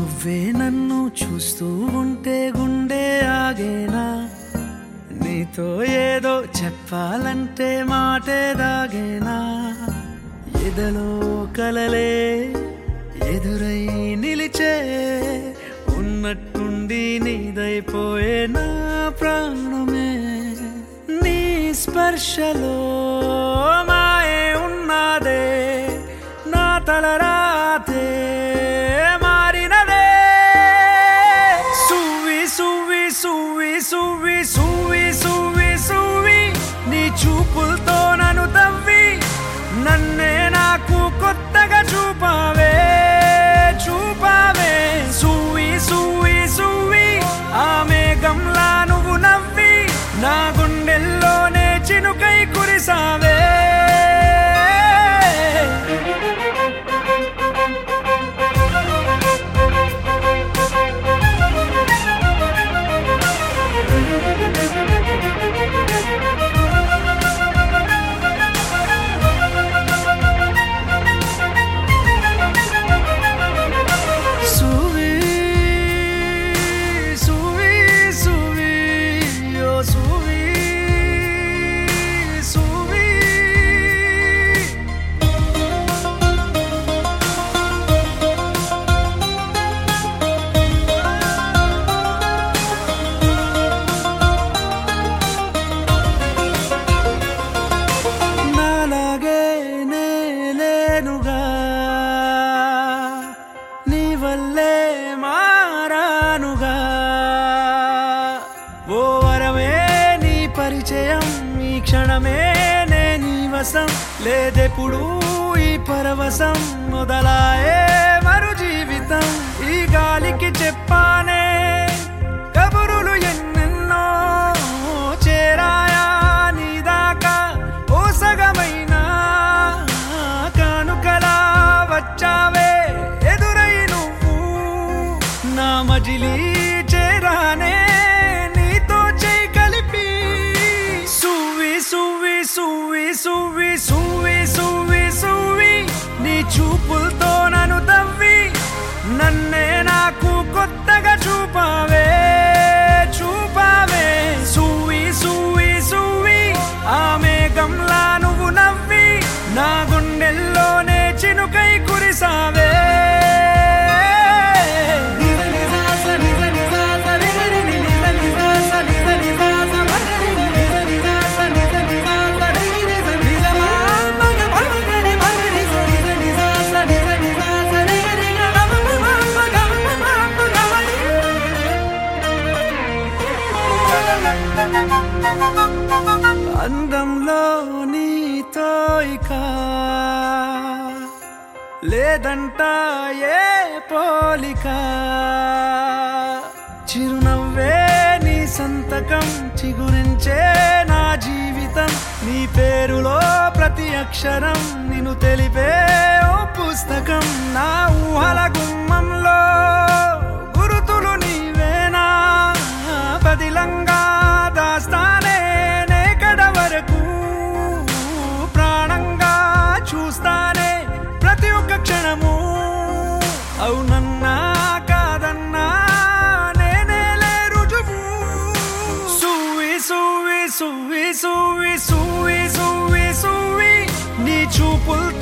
నువ్వే నన్ను చూస్తూ ఉంటే గుండె ఆగేనా, నీతో ఏదో చెప్పాలంటే మాటే దాగేనా, ఎదలో కలలే ఎదురై నిలిచే ఉన్నట్టుండి నీదైపోయే నా ప్రాణమే, నీ స్పర్శలో మాయే ఉన్నదే, నా తలరాతే మారినదే, సువ్వి సువ్వి సువ్వి సువ్వి సువ్వి సువ్వి సువ్వి నీ చూపులతో నన్ను తవ్వి నన్నే నాకు కొత్తగా చూపావే చూపావే, సువ్వి సువ్వి సువ్వి ఆ మేఘంలా నువ్వు నవ్వి నా గుండెల్లోనే చినుకై కురిసావే. నీ వల్లే మారానుగా ఓ వరమే నీ పరిచయం, ఈ క్షణమే నే నీ వశం, లేదెప్పుడు ఈ పరవశం మొదలాయే మరు జీవితం, ఈ గాలికి చెప్పానే కబురులు ఎన్నెన్నో చేరాయా నీ దాకా, ఓ సగమైనా కానుకలా వచ్చావే ఎదురై నువ్వు నా మజిలీ చేరానే నీతో చేయి కలిపి, సువ్వి సువ్వి సువ్వి సువ్వి సువ్వి సువ్వి సువ్వి నీ చూపులతో నన్ను తవ్వి నన్నే నాకు కొత్తగా చూపావే చూపావే, సువ్వి సువ్వి సువ్వి ఆ మేఘంలా నువ్వు నవ్వి నా గుండెల్లోనే చినుకై కురిసావే. అందంలో నీతో ఇక లేదంట ఏ పోలిక, చిరునవ్వే నీ సంతకం చిగురించే నా జీవితం, నీ పేరులో ప్రతి అక్షరం నిన్ను తెలిపే ఓ పుస్తకం, నా ఊహల గుమ్మంలో గురుతులు నీవేనా పదిలంగా దాస్తానే నే కడ వరకు, ప్రాణంగా చూస్తానే ప్రతి ఒక్క క్షణము, అవునన్నా కాదన్నా నేనేలే రుజువు, సువ్వి సువ్వి సువ్వి సువ్వి సువ్వి సువ్వి సువ్వి నీ చూపులతో